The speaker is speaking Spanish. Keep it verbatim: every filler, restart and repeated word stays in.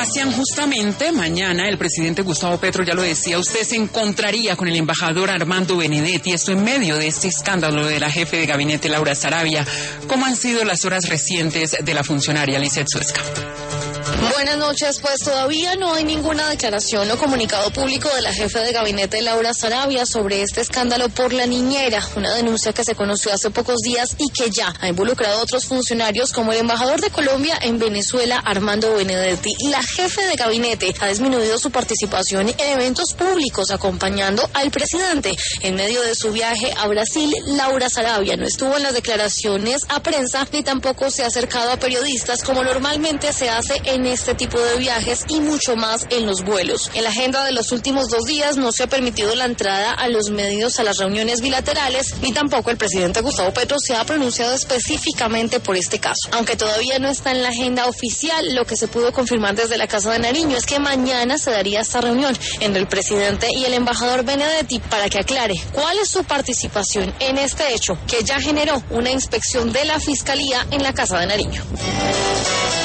Sebastián, justamente mañana el presidente Gustavo Petro, ya lo decía, usted se encontraría con el embajador Armando Benedetti, esto en medio de este escándalo de la jefe de gabinete Laura Sarabia. ¿Cómo han sido las horas recientes de la funcionaria Lizeth Suezca? Buenas noches, pues todavía no hay ninguna declaración o comunicado público de la jefe de gabinete Laura Sarabia sobre este escándalo por la niñera, una denuncia que se conoció hace pocos días y que ya ha involucrado a otros funcionarios como el embajador de Colombia en Venezuela, Armando Benedetti. La jefe de gabinete ha disminuido su participación en eventos públicos acompañando al presidente. En medio de su viaje a Brasil, Laura Sarabia no estuvo en las declaraciones a prensa ni tampoco se ha acercado a periodistas como normalmente se hace en este tipo de viajes y mucho más en los vuelos. En la agenda de los últimos dos días no se ha permitido la entrada a los medios a las reuniones bilaterales ni tampoco el presidente Gustavo Petro se ha pronunciado específicamente por este caso. Aunque todavía no está en la agenda oficial, lo que se pudo confirmar desde la Casa de Nariño es que mañana se daría esta reunión entre el presidente y el embajador Benedetti para que aclare cuál es su participación en este hecho que ya generó una inspección de la Fiscalía en la Casa de Nariño.